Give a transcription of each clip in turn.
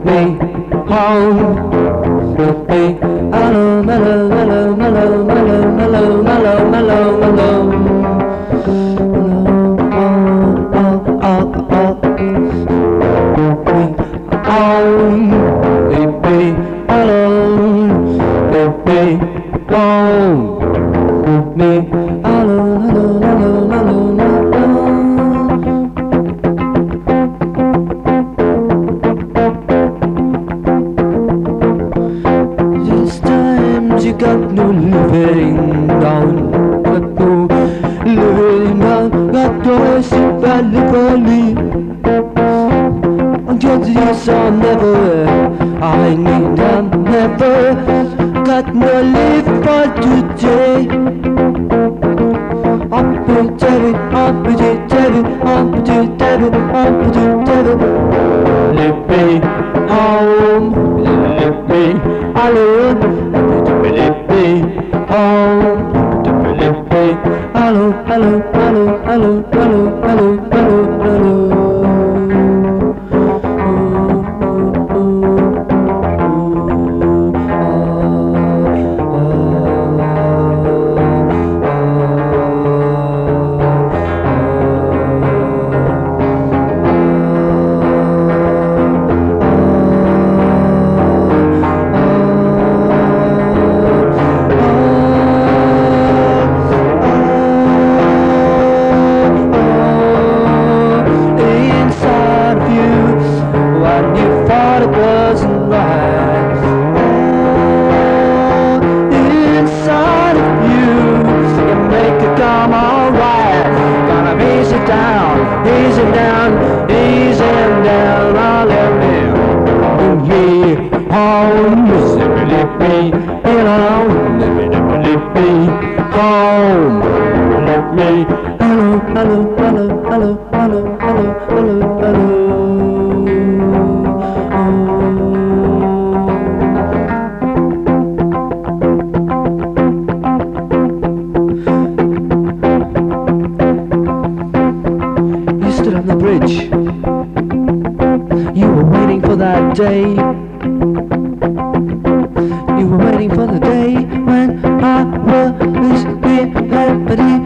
me home. With me, mellow, mellow, mellow, mellow, mellow, mellow, mellow, mellow, mellow. Home, leave me alone, leave me home, leave me alone, alone, alone, alone, alone. This time you got no living down, got no living down, got no shit valley. Yes, I'll never, I need I'm never got no live for today. Up to David, up to David, up to David, up to David. Leave me home, leave me alone, leave me home, leave me alone, alone, alone, alone, alone, alone, alone, alone. You stood on the bridge. You were waiting for that day. You were waiting for the day when I will be happy,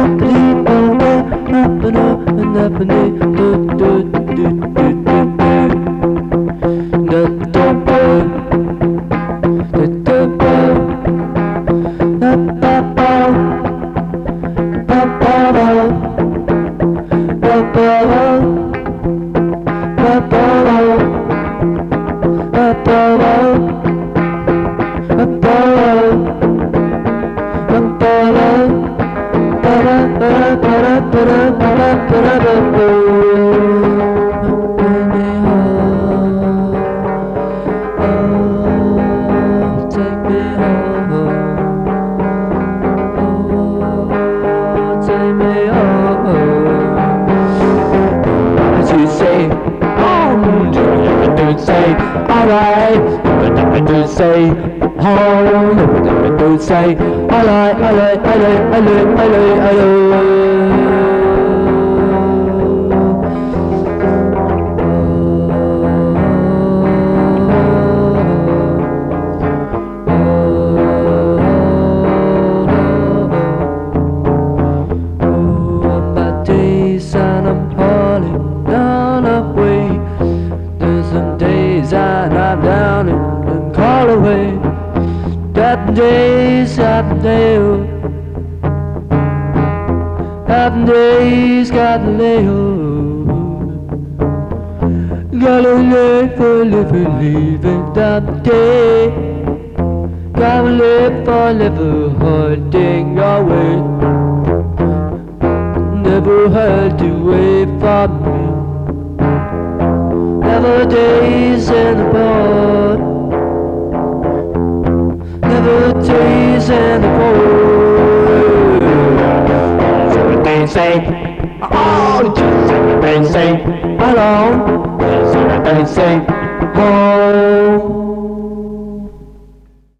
say, oh, don't say, on my days and I'm falling down a way. There's some days and I'm down and call away. Happy days, happy days, happy days, gotta live. Gotta live for living that day. Gotta live for never hurting your way. Never hurt away from me. Never days in the boat. Never days in the boat. Just everything say, oh, just everything say, hello. Just everything say, oh.